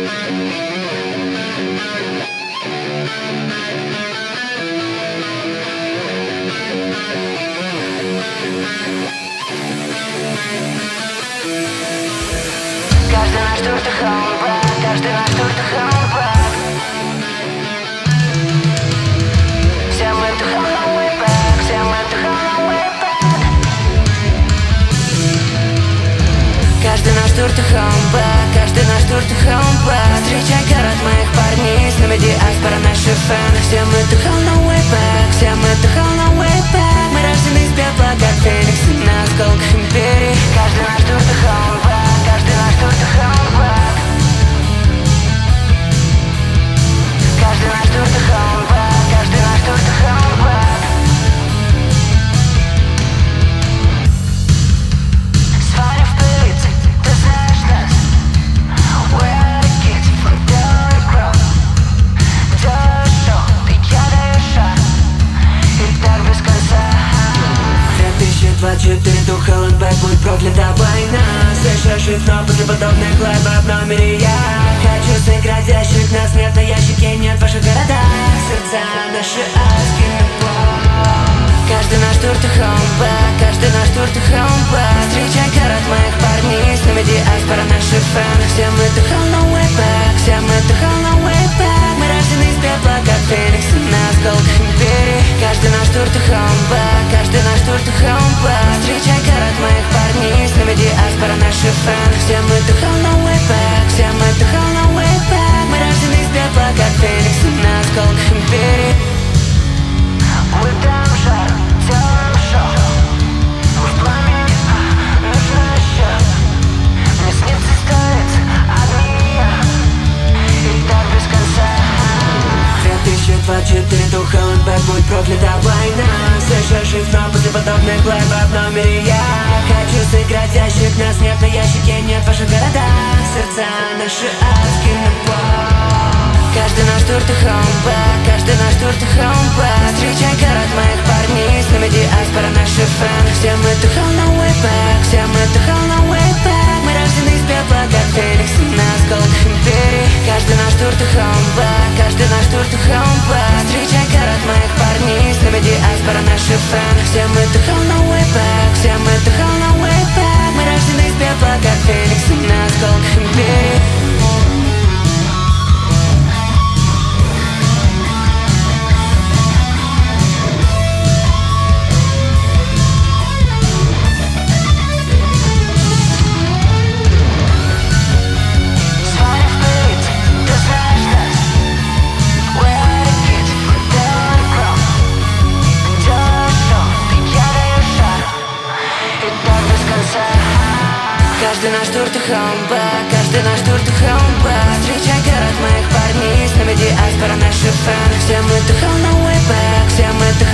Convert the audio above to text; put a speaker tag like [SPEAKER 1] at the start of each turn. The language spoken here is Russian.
[SPEAKER 1] Каждый наш тур to home back, каждый наш тур to home back. Все мы to home way back, все мы to home way back. Каждый наш тур to home back, каждый наш тур to home back. Встречай город моих парней, с нами диаспора, наши фэны. Все мы to home way back, все мы to home way back. Мы рождены из пепла, как фениксы на осколках империи. Каждый наш тур to home back, каждый наш тур to home back. Каждый наш тур to home back, каждый наш тур to home back. Сваля в пылице, ты знаешь нас. We are the kids from down the ground. Делаю шоу, я даю шаг, и так без конца. 2024, дух Холландбэк, будет проклята война. Совершаешь но после подобных лайвов в номере я хочу сыграть ящик на смерть, на ящике нет в ваших городах. Сердца наши аски на пол. Каждый наш тур to home back, каждый наш тур to home back. Встречай город моих парней, с нами диаспора, наши фэны. Все мы to home way back, все мы to home way back. Мы рождены из пепла, как фениксы на осколках империи. Каждый наш тур to home back, каждый наш тур to home back. Встречай город моих парней, с нами диаспора, наши фэны. Все мы to home way back, все мы to home way back. Мы рождены из пепла, как фениксы на осколках империи. Мы там жар, делаем шоу. Мы в пламени, нужно еще. Мне снится столица, одни я, и так без конца. 2024, дух Холландбэк, будет проклята война. Совершаешь но после подобных лайвов в номере я хочу сыграть ящик на смерть, на ящике нет в ваших городах. Сердца наши аски на пол. Каждый наш тур to home back, каждый наш тур to home back. Встречай город моих парней, с нами диаспора, наши фэны. Все мы to home way back, все мы to home way back. Мы рождены из пепла, как фениксы на осколках империи. Каждый наш тур to home back, каждый наш тур to home back. Встречай город моих парней, с нами диаспора, наши фэны. Все мы to home way back, все мы to home way back. Мы рождены из пепла, как фениксы на осколках империи. Каждый наш тур to home back, каждый наш тур to home back. Встречай город моих парней, с нами диаспора, наши фэны. Все мы to home way back, все мы to